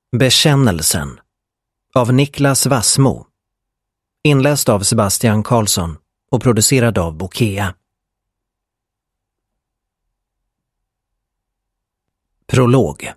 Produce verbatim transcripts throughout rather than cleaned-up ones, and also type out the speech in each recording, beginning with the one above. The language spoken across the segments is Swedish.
Bekännelsen av Niklas Wassmo. Inläst av Sebastian Karlsson och producerad av Bokea. Prolog.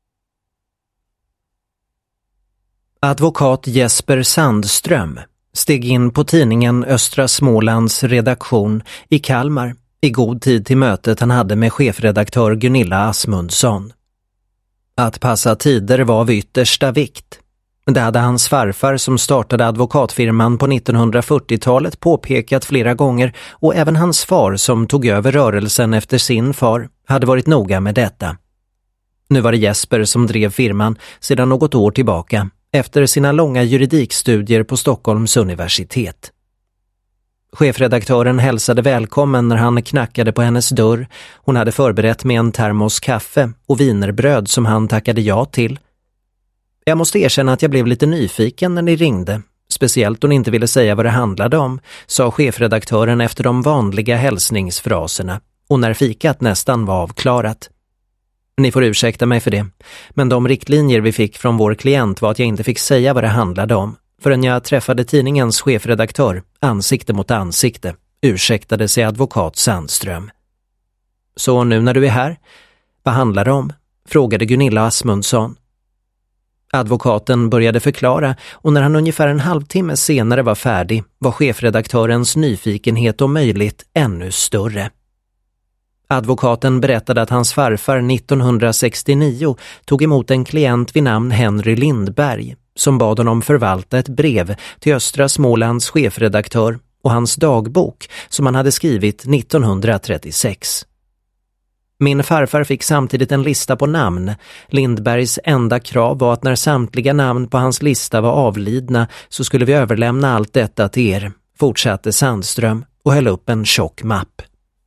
Advokat Jesper Sandström steg in på tidningen Östra Smålands redaktion i Kalmar i god tid till mötet han hade med chefredaktör Gunilla Asmundsson. Att passa tider var av yttersta vikt. Det hade hans farfar som startade advokatfirman på nittonhundrafyrtiotalet påpekat flera gånger, och även hans far som tog över rörelsen efter sin far hade varit noga med detta. Nu var det Jesper som drev firman sedan något år tillbaka efter sina långa juridikstudier på Stockholms universitet. Chefredaktören hälsade välkommen när han knackade på hennes dörr. Hon hade förberett med en termos kaffe och vinerbröd som han tackade ja till. Jag måste erkänna att jag blev lite nyfiken när ni ringde, speciellt då ni inte ville säga vad det handlade om, sa chefredaktören efter de vanliga hälsningsfraserna och när fikat nästan var avklarat. Ni får ursäkta mig för det, men de riktlinjer vi fick från vår klient var att jag inte fick säga vad det handlade om förrän jag träffade tidningens chefredaktör ansikte mot ansikte, ursäktade sig advokat Sandström. Så nu när du är här, vad handlar det om? Frågade Gunilla Asmundsson. Advokaten började förklara, och när han ungefär en halvtimme senare var färdig var chefredaktörens nyfikenhet om möjligt ännu större. Advokaten berättade att hans farfar nittonhundrasextionio tog emot en klient vid namn Henry Lindberg som bad honom förvalta ett brev till Östra Smålands chefredaktör och hans dagbok som han hade skrivit nittonhundratrettiosex. Min farfar fick samtidigt en lista på namn. Lindbergs enda krav var att när samtliga namn på hans lista var avlidna så skulle vi överlämna allt detta till er, fortsatte Sandström och höll upp en tjock mapp.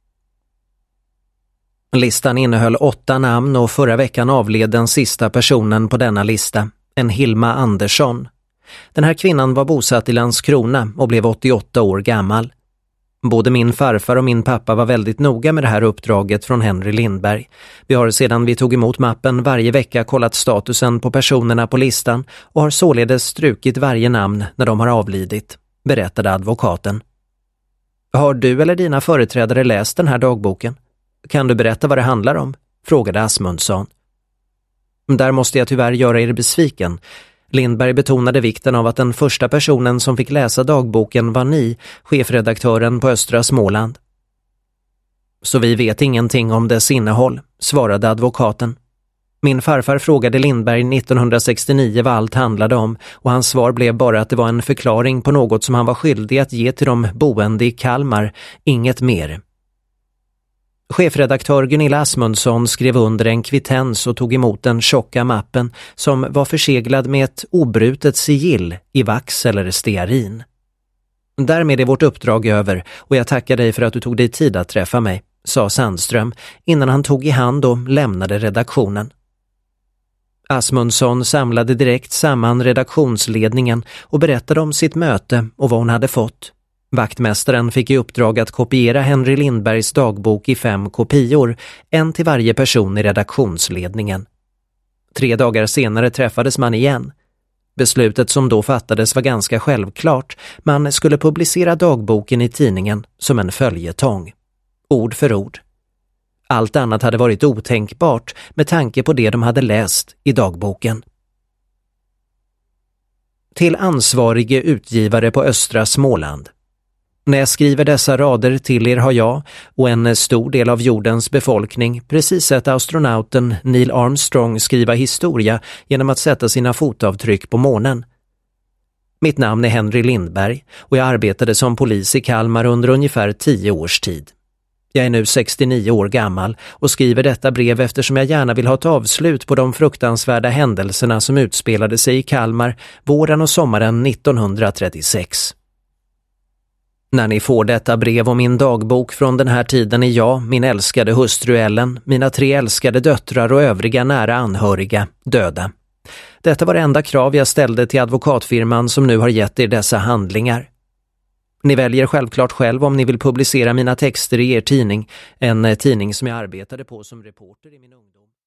Listan innehöll åtta namn och förra veckan avled den sista personen på denna lista, en Hilma Andersson. Den här kvinnan var bosatt i Landskrona och blev åttioåtta år gammal. Både min farfar och min pappa var väldigt noga med det här uppdraget från Henry Lindberg. Vi har sedan vi tog emot mappen varje vecka kollat statusen på personerna på listan och har således strukit varje namn när de har avlidit, berättade advokaten. Har du eller dina företrädare läst den här dagboken? Kan du berätta vad det handlar om? Frågade Asmundsson. Där måste jag tyvärr göra er besviken. Lindberg betonade vikten av att den första personen som fick läsa dagboken var ni, chefredaktören på Östra Småland. Så vi vet ingenting om dess innehåll, svarade advokaten. Min farfar frågade Lindberg nittonhundrasextionio vad allt handlade om, och hans svar blev bara att det var en förklaring på något som han var skyldig att ge till de boende i Kalmar, inget mer. Chefredaktör Gunilla Asmundsson skrev under en kvittens och tog emot den tjocka mappen som var förseglad med ett obrutet sigill i vax eller stearin. Därmed är vårt uppdrag över och jag tackar dig för att du tog dig tid att träffa mig, sa Sandström innan han tog i hand och lämnade redaktionen. Asmundsson samlade direkt samman redaktionsledningen och berättade om sitt möte och vad hon hade fått. Vaktmästaren fick i uppdrag att kopiera Henry Lindbergs dagbok i fem kopior, en till varje person i redaktionsledningen. Tre dagar senare träffades man igen. Beslutet som då fattades var ganska självklart. Man skulle publicera dagboken i tidningen som en följetong. Ord för ord. Allt annat hade varit otänkbart med tanke på det de hade läst i dagboken. Till ansvarige utgivare på Östra Småland. När jag skriver dessa rader till er har jag och en stor del av jordens befolkning precis sett astronauten Neil Armstrong skriva historia genom att sätta sina fotavtryck på månen. Mitt namn är Henry Lindberg och jag arbetade som polis i Kalmar under ungefär tio års tid. Jag är nu sextionio år gammal och skriver detta brev eftersom jag gärna vill ha ett avslut på de fruktansvärda händelserna som utspelade sig i Kalmar våren och sommaren nittonhundratrettiosex. När ni får detta brev och min dagbok från den här tiden är jag, min älskade hustru Ellen, mina tre älskade döttrar och övriga nära anhöriga döda. Detta var det enda krav jag ställde till advokatfirman som nu har gett er dessa handlingar. Ni väljer självklart själv om ni vill publicera mina texter i er tidning, en tidning som jag arbetade på som reporter i min ungdom.